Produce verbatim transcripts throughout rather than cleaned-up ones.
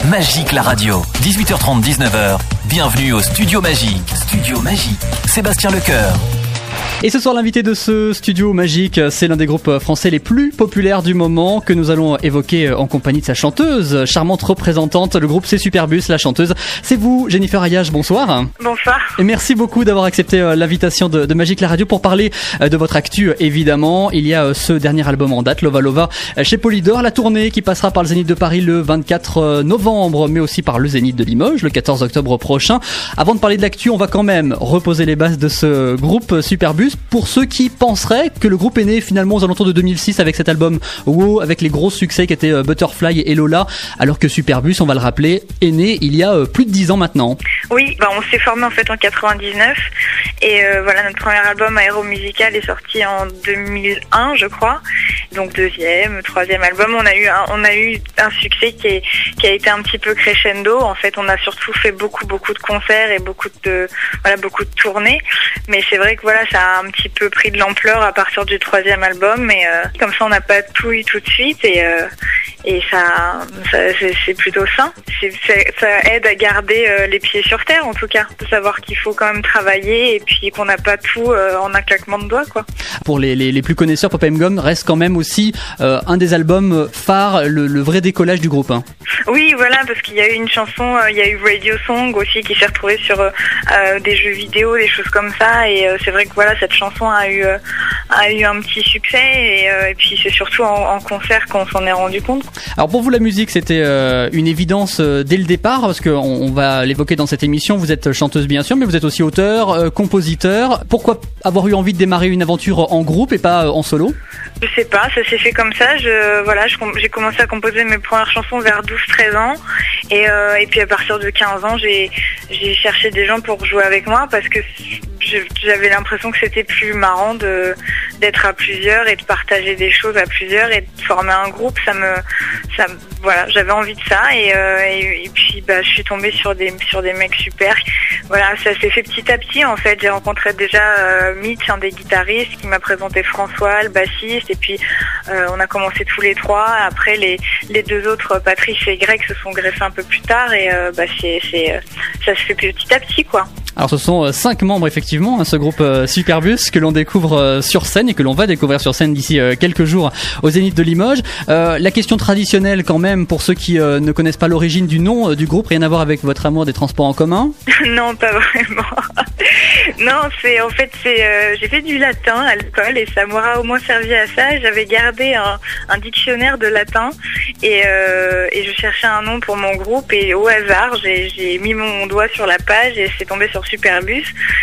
Magique la radio, dix-huit heures trente, dix-neuf heures. Bienvenue au Studio Magique. Studio Magique, Sébastien Lecoeur. Et ce soir, l'invité de ce Studio Magique, c'est l'un des groupes français les plus populaires du moment que nous allons évoquer en compagnie de sa chanteuse, charmante représentante. Le groupe c'est Superbus, la chanteuse. C'est vous, Jennifer Ayache, bonsoir. Bonsoir. Et merci beaucoup d'avoir accepté l'invitation de, de Magique la radio pour parler de votre actu, évidemment. Il y a ce dernier album en date, Lova Lova, chez Polydor, la tournée qui passera par le Zénith de Paris le vingt-quatre novembre, mais aussi par le Zénith de Limoges le quatorze octobre prochain. Avant de parler de l'actu, on va quand même reposer les bases de ce groupe Superbus. Pour ceux qui penseraient que le groupe est né finalement aux alentours de deux mille six avec cet album Wow, avec les gros succès qui étaient Butterfly et Lola, alors que Superbus, on va le rappeler, est né il y a plus de dix ans maintenant. Oui, bah on s'est formé en fait en quatre-vingt-dix-neuf et euh, voilà, notre premier album Aéromusical est sorti en deux mille un, je crois. Donc deuxième, troisième album, on a eu un, on a eu un succès qui, est, qui a été un petit peu crescendo. En fait, on a surtout fait beaucoup beaucoup de concerts et beaucoup de voilà beaucoup de tournées. Mais c'est vrai que voilà, ça a un petit peu pris de l'ampleur à partir du troisième album. Mais euh, comme ça, on n'a pas tout eu tout de suite et euh, et ça, ça c'est, c'est plutôt sain. C'est, c'est, ça aide à garder euh, les pieds sur terre, en tout cas, de savoir qu'il faut quand même travailler et puis qu'on n'a pas tout euh, en un claquement de doigts, quoi. Pour les, les, les plus connaisseurs, Pop and Gum reste quand même aussi euh, un des albums phares, le, le vrai décollage du groupe. Hein. Oui, voilà, parce qu'il y a eu une chanson, euh, il y a eu Radio Song aussi qui s'est retrouvée sur euh, des jeux vidéo, des choses comme ça, et euh, c'est vrai que voilà, cette chanson a eu euh, a eu un petit succès, et, euh, et puis c'est surtout en, en concert qu'on s'en est rendu compte. Alors pour vous, la musique, c'était euh, une évidence euh, dès le départ, parce qu'on on va l'évoquer dans cette émission. Vous êtes chanteuse bien sûr, mais vous êtes aussi auteur, euh, compositeur. Pourquoi avoir eu envie de démarrer une aventure en groupe et pas euh, en solo ? Je sais pas, ça s'est fait comme ça. Je voilà, je, j'ai commencé à composer mes premières chansons vers douze treize ans, et euh, et puis à partir de quinze ans, j'ai j'ai cherché des gens pour jouer avec moi parce que j'avais l'impression que c'était plus marrant de d'être à plusieurs et de partager des choses à plusieurs et de former un groupe. Ça me ça voilà, j'avais envie de ça, et euh, et, et puis bah je suis tombée sur des sur des mecs super. Voilà, ça s'est fait petit à petit en fait. J'ai rencontré déjà euh, Mitch, un des guitaristes, qui m'a présenté François, le bassiste, et puis euh, on a commencé tous les trois. Après les les deux autres, Patrice et Greg, se sont greffés un peu plus tard, et euh, bah c'est c'est euh, ça se fait petit à petit, quoi. Alors ce sont euh, cinq membres effectivement, hein, ce groupe euh, Superbus que l'on découvre euh, sur scène et que l'on va découvrir sur scène d'ici euh, quelques jours au Zénith de Limoges. Euh, la question traditionnelle quand même pour ceux qui euh, ne connaissent pas l'origine du nom euh, du groupe, rien à voir avec votre amour des transports en commun? Non, pas vraiment. Non, c'est en fait c'est euh, j'ai fait du latin à l'école et ça m'aura au moins servi à ça. J'avais gardé un, un dictionnaire de latin et euh, et je cherchais un nom pour mon groupe, et au hasard j'ai j'ai mis mon doigt sur la page et c'est tombé sur Superbus,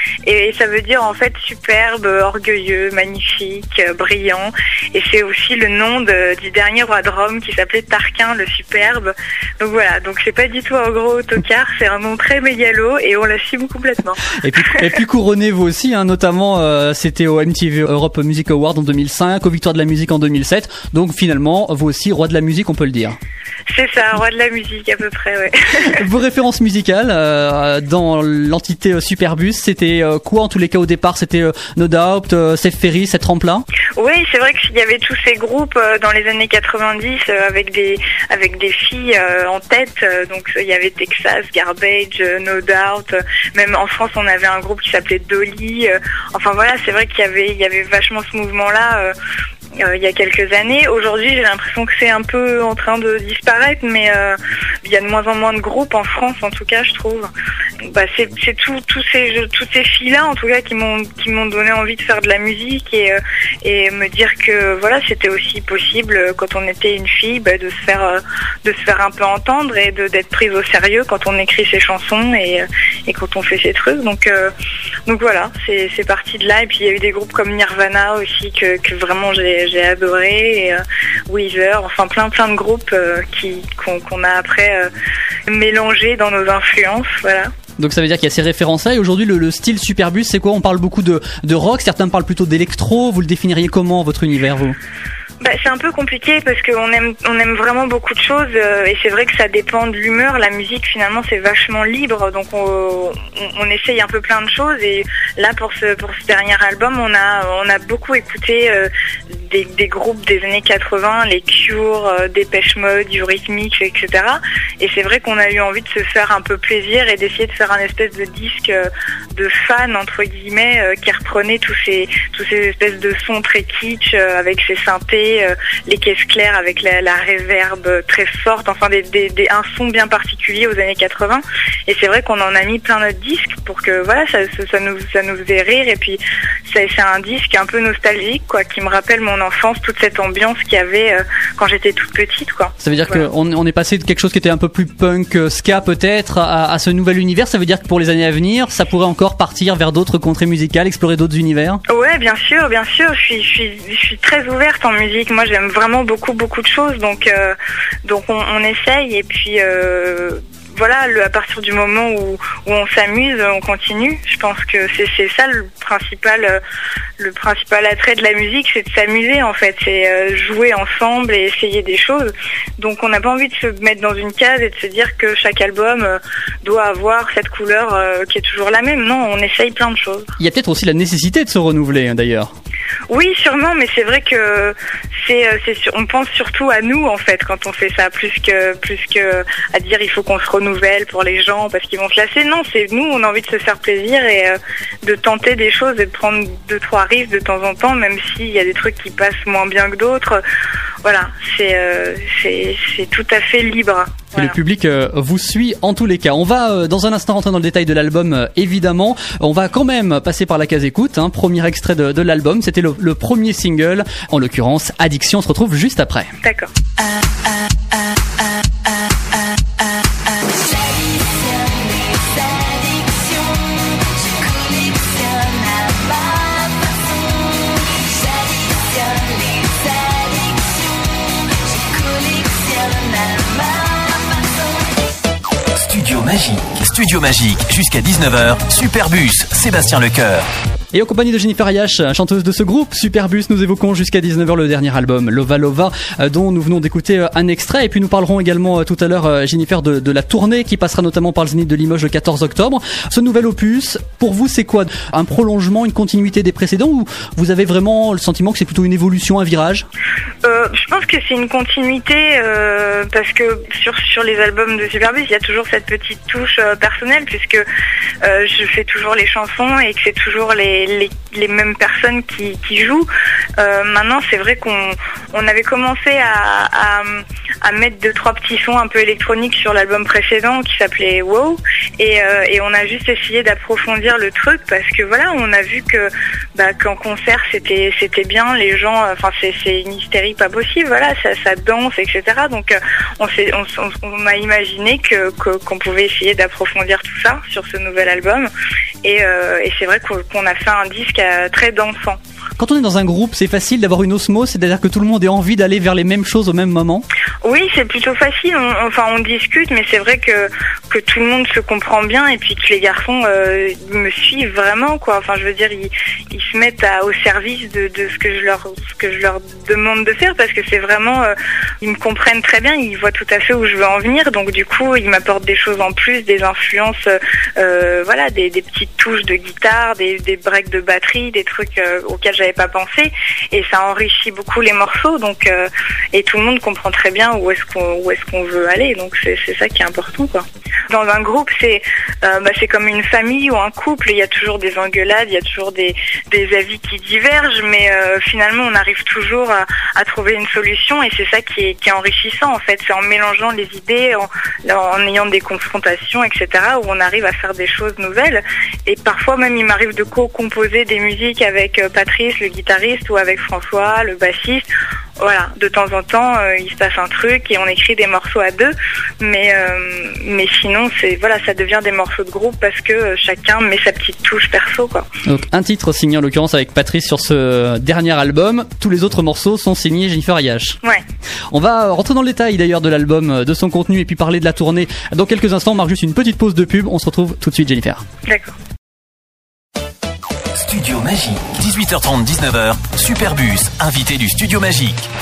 et ça veut dire en fait superbe, orgueilleux, magnifique, brillant, et c'est aussi le nom de, du dernier roi de Rome qui s'appelait Tarquin le Superbe. Donc voilà, donc c'est pas du tout un gros autocar, c'est un nom très mégalo et on l'assume complètement. Et puis, et puis couronné vous aussi, hein, notamment euh, c'était au M T V Europe Music Award en deux mille cinq, aux Victoires de la musique en deux mille sept, donc finalement vous aussi roi de la musique, on peut le dire. C'est ça, roi de la musique à peu près, ouais. Vos références musicales euh, dans l'entité euh, Superbus, c'était euh, quoi en tous les cas au départ? C'était euh, No Doubt, euh, Seth Ferry, Cette Tremplin? Oui, c'est vrai qu'il y avait tous ces groupes euh, dans les années quatre-vingt-dix euh, avec des avec des filles euh, en tête. Euh, donc il y avait Texas, Garbage, euh, No Doubt. Euh, même en France, on avait un groupe qui s'appelait Dolly. Euh, enfin voilà, c'est vrai qu'il y avait il y avait vachement ce mouvement-là. Euh, Euh, il y a quelques années. Aujourd'hui, j'ai l'impression que c'est un peu en train de disparaître, mais euh, il y a de moins en moins de groupes en France, en tout cas, je trouve. Bah, c'est c'est tout, tous ces toutes ces filles-là, en tout cas, qui m'ont qui m'ont donné envie de faire de la musique et euh, et me dire que voilà, c'était aussi possible quand on était une fille, bah, de se faire euh, de se faire un peu entendre et de d'être prise au sérieux quand on écrit ses chansons et et quand on fait ses trucs. Donc euh, donc voilà, c'est c'est parti de là. Et puis il y a eu des groupes comme Nirvana aussi que que vraiment j'ai j'ai adoré, et euh, Weezer, enfin plein plein de groupes euh, qui qu'on, qu'on a après euh, mélangé dans nos influences, voilà. Donc ça veut dire qu'il y a ces références-là, et aujourd'hui le, le style Superbus, c'est quoi? On parle beaucoup de, de rock, certains parlent plutôt d'électro, vous le définiriez comment votre univers, vous? Bah, c'est un peu compliqué parce qu'on aime on aime vraiment beaucoup de choses, euh, et c'est vrai que ça dépend de l'humeur. La musique finalement c'est vachement libre, donc on, on, on essaye un peu plein de choses, et là pour ce pour ce dernier album on a on a beaucoup écouté euh, des, des groupes des années quatre-vingts, les Cure, euh, Dépêche Mode, Eurythmics, et cetera. Et c'est vrai qu'on a eu envie de se faire un peu plaisir et d'essayer de faire un espèce de disque euh, de fan entre guillemets euh, qui reprenait tous ces tous ces espèces de sons très kitsch euh, avec ses synthés, euh, les caisses claires avec la, la réverb très forte, enfin des, des, des un son bien particulier aux années quatre-vingts. Et c'est vrai qu'on en a mis plein notre disque pour que voilà ça, ça, ça nous ça nous faisait rire. Et puis c'est, c'est un disque un peu nostalgique quoi, qui me rappelle mon enfance, toute cette ambiance qu'il y avait euh, quand j'étais toute petite quoi. Ça veut dire voilà. qu'on on est passé de quelque chose qui était un peu plus punk, ska peut-être, à, à ce nouvel univers. Ça veut dire que pour les années à venir, ça pourrait encore partir vers d'autres contrées musicales, explorer d'autres univers. Ouais, bien sûr, bien sûr. Je suis, je suis, je suis très ouverte en musique. Moi, j'aime vraiment beaucoup, beaucoup de choses. Donc, euh, donc on, on essaye. Et puis, euh, voilà, le, à partir du moment où, où on s'amuse, on continue. Je pense que c'est, c'est ça le principal, euh, le principal attrait de la musique, c'est de s'amuser en fait. C'est euh, jouer ensemble et essayer des choses. Donc, on n'a pas envie de se mettre dans une case et de se dire que chaque album euh, doit avoir cette couleur euh, qui est toujours la même. Non, on essaye plein de choses. Il y a peut-être aussi la nécessité de se renouveler hein, d'ailleurs. Oui, sûrement, mais c'est vrai que c'est, c'est, on pense surtout à nous en fait quand on fait ça, plus que plus que à dire il faut qu'on se renouvelle pour les gens parce qu'ils vont se lasser. Non, c'est nous, on a envie de se faire plaisir et euh, de tenter des choses et de prendre deux trois risques de temps en temps, même s'il y a des trucs qui passent moins bien que d'autres. Voilà, c'est euh, c'est c'est tout à fait libre. Et Voilà. le public euh, vous suit en tous les cas. On va euh, dans un instant rentrer dans le détail de l'album euh, évidemment. On va quand même passer par la case écoute. Hein. Premier extrait de, de l'album, c'était le, le premier single, en l'occurrence Addiction. On se retrouve juste après. D'accord. Studio Magique. Studio Magique, jusqu'à dix-neuf heures. Superbus, Sébastien Lecoeur. Et en compagnie de Jennifer Ayash, chanteuse de ce groupe Superbus, nous évoquons jusqu'à dix-neuf heures le dernier album Lova Lova, dont nous venons d'écouter un extrait. Et puis nous parlerons également tout à l'heure, Jennifer, de, de la tournée qui passera notamment par le Zénith de Limoges le quatorze octobre. Ce nouvel opus, pour vous, c'est quoi? Un prolongement, une continuité des précédents, ou vous avez vraiment le sentiment que c'est plutôt une évolution, un virage? Euh, je pense que c'est une continuité euh, parce que sur sur les albums de Superbus, il y a toujours cette petite touche euh, personnelle puisque euh, je fais toujours les chansons et que c'est toujours les les, les mêmes personnes qui qui jouent. Euh, maintenant, c'est vrai qu'on on avait commencé à, à à mettre deux trois petits sons un peu électroniques sur l'album précédent qui s'appelait Wow et euh, et on a juste essayé d'approfondir le truc parce que voilà, on a vu que bah qu'en concert c'était c'était bien, les gens, enfin c'est c'est une hystérie pas possible, voilà, ça, ça danse, et cetera. Donc euh, on, s'est, on, on, on a imaginé que, que qu'on pouvait essayer d'approfondir tout ça sur ce nouvel album, et, euh, et c'est vrai qu'on, qu'on a fait un disque euh, très dansant. Quand on est dans un groupe, c'est facile d'avoir une osmose, c'est-à-dire que tout le monde ait envie d'aller vers les mêmes choses au même moment? Oui, c'est plutôt facile. On, enfin, on discute, mais c'est vrai que que tout le monde se comprend bien et puis que les garçons euh, me suivent vraiment, quoi. Enfin, je veux dire, ils, ils se mettent à, au service de, de ce que je leur ce que je leur demande de faire parce que c'est vraiment, euh, ils me comprennent très bien, ils voient tout à fait où je veux en venir. Donc du coup, ils m'apportent des choses en plus, des influences, euh, voilà, des, des petites touches de guitare, des, des breaks de batterie, des trucs euh, auxquels j'avais pas pensé, et ça enrichit beaucoup les morceaux. Donc euh, et tout le monde comprend très bien où est-ce qu'on où est-ce qu'on veut aller. Donc c'est c'est ça qui est important, quoi. Dans un groupe, c'est euh, bah, c'est comme une famille ou un couple. Il y a toujours des engueulades, il y a toujours des des avis qui divergent, mais euh, finalement on arrive toujours à, à trouver une solution, et c'est ça qui est qui est enrichissant en fait. C'est en mélangeant les idées, en, en ayant des confrontations, et cetera, où on arrive à faire des choses nouvelles. Et parfois même il m'arrive de co-composer des musiques avec euh, Patrice, le guitariste, ou avec François, le bassiste. Voilà, de temps en temps, euh, il se passe un truc et on écrit des morceaux à deux, mais euh, mais sinon, c'est voilà, ça devient des morceaux de groupe parce que euh, chacun met sa petite touche perso, quoi. Donc un titre signé en l'occurrence avec Patrice sur ce dernier album. Tous les autres morceaux sont signés Jennifer Ayash. Ouais. On va rentrer dans le détail d'ailleurs de l'album, de son contenu, et puis parler de la tournée dans quelques instants. On marque juste une petite pause de pub. On se retrouve tout de suite, Jennifer. D'accord. Studio Magique, dix-huit heures trente, dix-neuf heures. Superbus, invité du Studio Magique.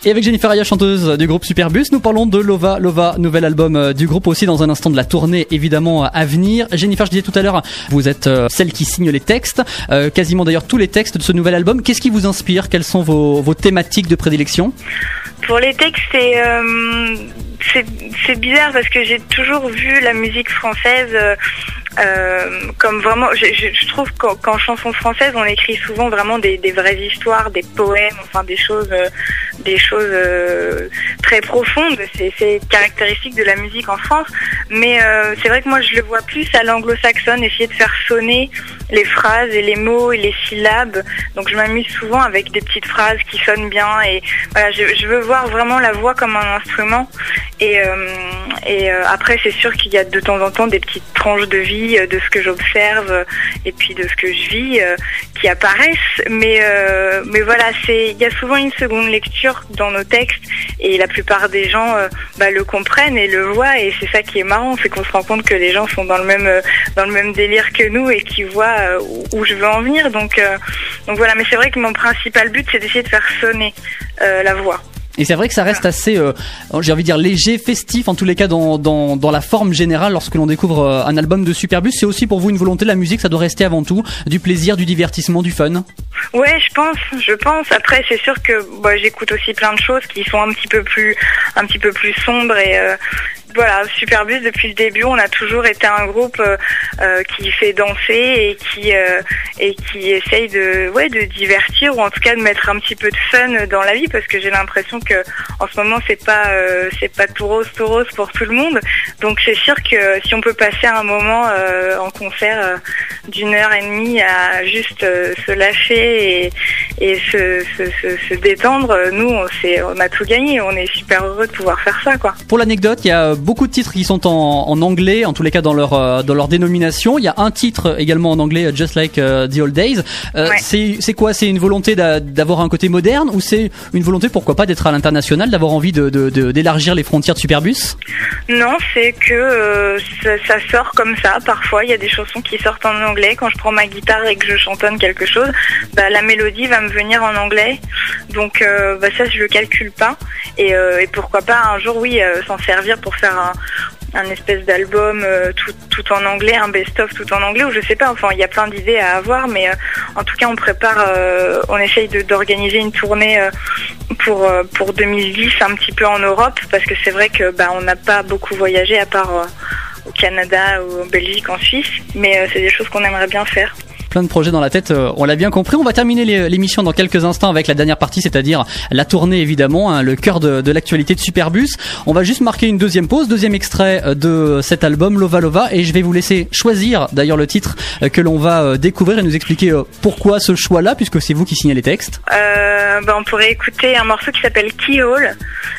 Et avec Jennifer Aya, chanteuse du groupe Superbus, nous parlons de Lova Lova, nouvel album du groupe aussi dans un instant, de la tournée évidemment à venir. Jennifer, je disais tout à l'heure, vous êtes celle qui signe les textes, euh, quasiment d'ailleurs tous les textes de ce nouvel album. Qu'est-ce qui vous inspire? Quelles sont vos, vos thématiques de prédilection? Pour les textes, c'est, euh, c'est, c'est bizarre parce que j'ai toujours vu la musique française euh, euh, comme vraiment... Je, je, je trouve qu'en, qu'en chanson française, on écrit souvent vraiment des, des vraies histoires, des poèmes, enfin des choses, euh, des choses euh, très profondes. C'est, c'est caractéristique de la musique en France. Mais euh, c'est vrai que moi, je le vois plus à l'anglo-saxonne, essayer de faire sonner les phrases et les mots et les syllabes. Donc je m'amuse souvent avec des petites phrases qui sonnent bien. Et voilà, je, je veux voir vraiment la voix comme un instrument. Et, euh, et euh, après, c'est sûr qu'il y a de temps en temps des petites tranches de vie, euh, de ce que j'observe euh, et puis de ce que je vis euh, qui apparaissent. Mais euh, mais voilà, c'est il y a souvent une seconde lecture dans nos textes et la plupart des gens euh, bah, le comprennent et le voient. Et c'est ça qui est marrant, c'est qu'on se rend compte que les gens sont dans le même euh, dans le même délire que nous et qui voient euh, où, où je veux en venir. Donc euh, donc voilà. Mais c'est vrai que mon principal but, c'est d'essayer de faire sonner euh, la voix. Et c'est vrai que ça reste assez, euh, j'ai envie de dire léger, festif, en tous les cas dans, dans, dans la forme générale lorsque l'on découvre euh, un album de Superbus. C'est aussi pour vous une volonté, la musique, ça doit rester avant tout du plaisir, du divertissement, du fun? Ouais, je pense, je pense. Après, c'est sûr que bah, j'écoute aussi plein de choses qui sont un petit peu plus, un petit peu plus sombres et euh, voilà, Superbus, depuis le début, on a toujours été un groupe euh, euh, qui fait danser et qui euh, et qui essaye de ouais de divertir ou en tout cas de mettre un petit peu de fun dans la vie, parce que j'ai l'impression que en ce moment c'est pas euh, c'est pas tout rose tout rose pour tout le monde. Donc c'est sûr que si on peut passer un moment euh, en concert euh, d'une heure et demie à juste euh, se lâcher et et se se, se, se détendre, nous on c'est on a tout gagné. On est super heureux de pouvoir faire ça, quoi. Pour l'anecdote, il y a beaucoup de titres qui sont en, en anglais, en tous les cas dans leur euh, dans leur dénomination. Il y a un titre également en anglais, Just Like uh, the Old Days. Euh, ouais. C'est c'est quoi? C'est une volonté d'a, d'avoir un côté moderne, ou c'est une volonté, pourquoi pas, d'être à l'international, d'avoir envie de, de, de d'élargir les frontières de Superbus? Non, c'est que euh, ça, ça sort comme ça. Parfois, il y a des chansons qui sortent en anglais. Quand je prends ma guitare et que je chantonne quelque chose, bah la mélodie va me venir en anglais. Donc euh, bah ça, je le calcule pas. Et, euh, et pourquoi pas un jour, oui, euh, s'en servir pour faire un un espèce d'album euh, tout tout en anglais, un best-of tout en anglais, ou je sais pas, enfin il y a plein d'idées à avoir, mais euh, en tout cas on prépare, euh, on essaye de, d'organiser une tournée euh, pour euh, pour deux mille dix un petit peu en Europe, parce que c'est vrai que bah on n'a pas beaucoup voyagé à part euh, au Canada ou en Belgique, en Suisse, mais euh, c'est des choses qu'on aimerait bien faire. Plein de projets dans la tête, euh, on l'a bien compris. On va terminer l'émission dans quelques instants avec la dernière partie, c'est-à-dire la tournée évidemment, hein, le cœur de, de l'actualité de Superbus. On va juste marquer une deuxième pause, deuxième extrait de cet album Lova Lova, et je vais vous laisser choisir d'ailleurs le titre que l'on va découvrir et nous expliquer pourquoi ce choix-là, puisque c'est vous qui signez les textes. Euh, bah, on pourrait écouter un morceau qui s'appelle Keyhole.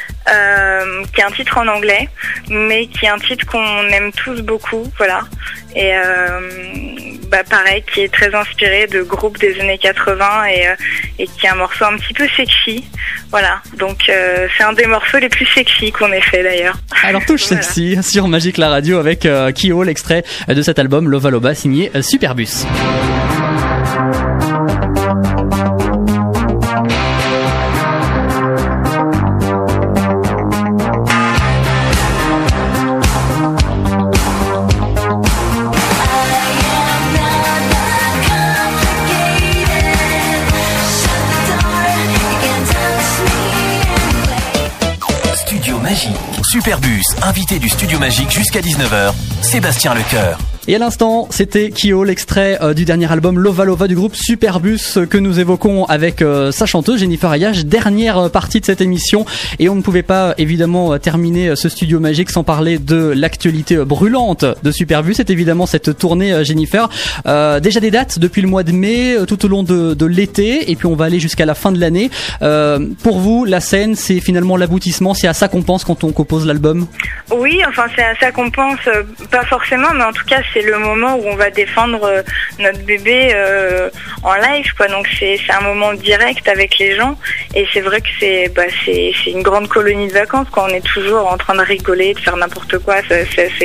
Euh, qui est un titre en anglais, mais qui est un titre qu'on aime tous beaucoup, voilà. Et euh, bah pareil, qui est très inspiré de groupes des années quatre-vingts et, euh, et qui est un morceau un petit peu sexy, voilà. Donc euh, c'est un des morceaux les plus sexy qu'on ait fait d'ailleurs. Alors touche voilà. Sexy sur Magic la radio avec euh, Keyhole, extrait de cet album Lova Lova signé euh, Superbus. Superbus, invité du Studio Magique jusqu'à dix-neuf heures, Sébastien Lecoeur. Et à l'instant, c'était Keyhole, l'extrait euh, du dernier album Lova Lova du groupe Superbus euh, que nous évoquons avec euh, sa chanteuse Jennifer Aya, dernière euh, partie de cette émission. Et on ne pouvait pas évidemment euh, terminer euh, ce Studio Magique sans parler de l'actualité euh, brûlante de Superbus. C'est évidemment cette tournée euh, Jennifer. Euh, déjà des dates depuis le mois de mai, euh, tout au long de, de l'été, et puis on va aller jusqu'à la fin de l'année. Euh, pour vous, la scène, c'est finalement l'aboutissement, c'est à ça qu'on pense quand on compose l'album? Oui, enfin c'est à ça qu'on pense, euh, pas forcément, mais en tout cas c'est le moment où on va défendre euh, notre bébé euh, en live, quoi. Donc c'est c'est un moment direct avec les gens, et c'est vrai que c'est bah c'est c'est une grande colonie de vacances, quoi. On est toujours en train de rigoler, de faire n'importe quoi. C'est c'est c'est,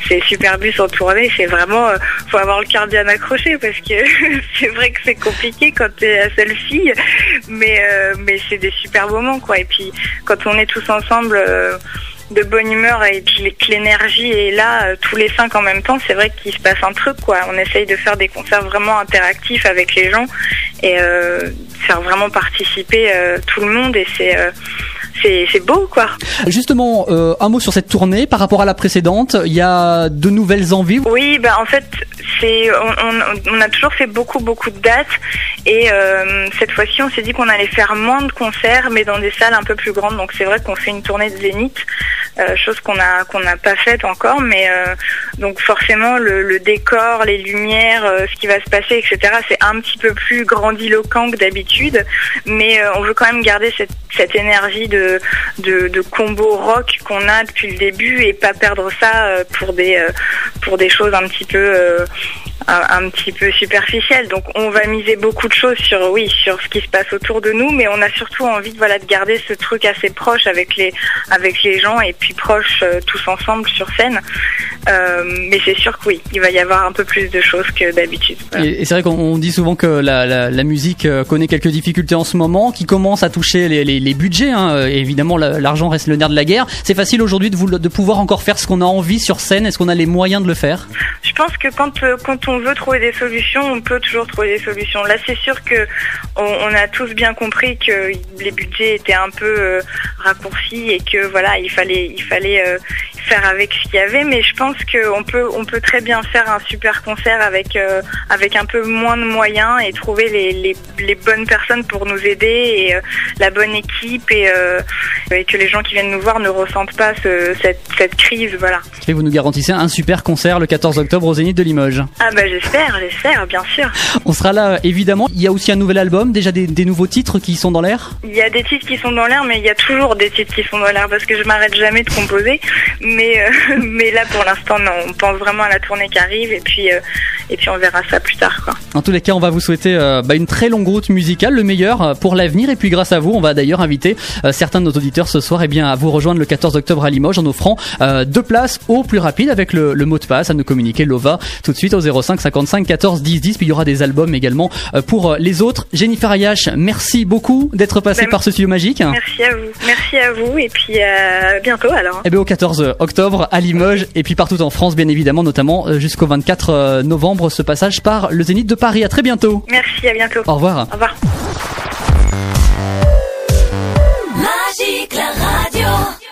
ces Superbus en tournée, c'est vraiment, euh, faut avoir le cœur bien accroché parce que c'est vrai que c'est compliqué quand t'es la seule fille, mais euh, mais c'est des super moments quoi. Et puis quand on est tous ensemble. Euh, de bonne humeur et puis que l'énergie est là euh, tous les cinq en même temps, c'est vrai qu'il se passe un truc quoi. On essaye de faire des concerts vraiment interactifs avec les gens et euh, faire vraiment participer euh, tout le monde et c'est euh, c'est c'est beau quoi. Justement, euh, un mot sur cette tournée par rapport à la précédente. Il y a de nouvelles envies. Oui, bah en fait, c'est on, on, on a toujours fait beaucoup beaucoup de dates et euh, cette fois-ci, on s'est dit qu'on allait faire moins de concerts, mais dans des salles un peu plus grandes. Donc c'est vrai qu'on fait une tournée de Zénith, euh, chose qu'on a qu'on n'a pas faite encore, mais euh, donc forcément le, le décor, les lumières, euh, ce qui va se passer, et cetera. C'est un petit peu plus grandiloquent que d'habitude, mais euh, on veut quand même garder cette cette énergie de de, de combo rock qu'on a depuis le début et pas perdre ça euh, pour des euh, pour des choses un petit peu euh, un, un petit peu superficielles. Donc on va miser beaucoup de choses sur oui sur ce qui se passe autour de nous, mais on a surtout envie de voilà de garder ce truc assez proche avec les avec les gens et puis proche euh, tous ensemble sur scène. Euh, mais c'est sûr que oui, il va y avoir un peu plus de choses que d'habitude. Voilà. Et, et c'est vrai qu'on dit souvent que la, la, la musique connaît quelques difficultés en ce moment, qui commence à toucher les, les, les budgets. Hein. Évidemment, l'argent reste le nerf de la guerre. C'est facile aujourd'hui de, vous, de pouvoir encore faire ce qu'on a envie sur scène. Est-ce qu'on a les moyens de le faire ? Je pense que quand quand on veut trouver des solutions, on peut toujours trouver des solutions. Là, c'est sûr que on, on a tous bien compris que les budgets étaient un peu euh, raccourcis et que voilà, il fallait il fallait euh, faire avec ce qu'il y avait. Mais je pense que on peut on peut très bien faire un super concert avec euh, avec un peu moins de moyens et trouver les les, les bonnes personnes pour nous aider et euh, la bonne équipe et, euh, et que les gens qui viennent nous voir ne ressentent pas ce, cette cette crise. Voilà. Et vous nous garantissez un super concert le quatorze octobre au Zénith de Limoges. Ah bah j'espère, j'espère, bien sûr. On sera là évidemment. Il y a aussi un nouvel album, déjà des, des nouveaux titres qui sont dans l'air. Il y a des titres qui sont dans l'air, mais il y a toujours des titres qui sont dans l'air parce que je m'arrête jamais de composer. Mais euh, mais là pour l'instant non, on pense vraiment à la tournée qui arrive et puis euh, et puis on verra ça plus tard quoi. En tous les cas, on va vous souhaiter euh, bah, une très longue route musicale, le meilleur pour l'avenir et puis grâce à vous, on va d'ailleurs inviter euh, certains de nos auditeurs ce soir et eh bien à vous rejoindre le quatorze octobre à Limoges en offrant euh, deux places au plus rapide avec le, le mot de passe à nous communiquer Lova tout de suite au zéro cinq cinquante-cinq quatorze dix dix. Puis il y aura des albums également euh, pour les autres. Jennifer Ayache, merci beaucoup d'être passée ben, par ce studio magique. Merci à vous, merci à vous et puis à bientôt alors. Et bien au quatorze octobre à Limoges et puis partout en France bien évidemment, notamment euh, jusqu'au vingt-quatre novembre ce passage par le Zénith de Paris. À très bientôt. Merci, à bientôt. Au revoir. Au revoir. Magique la radio.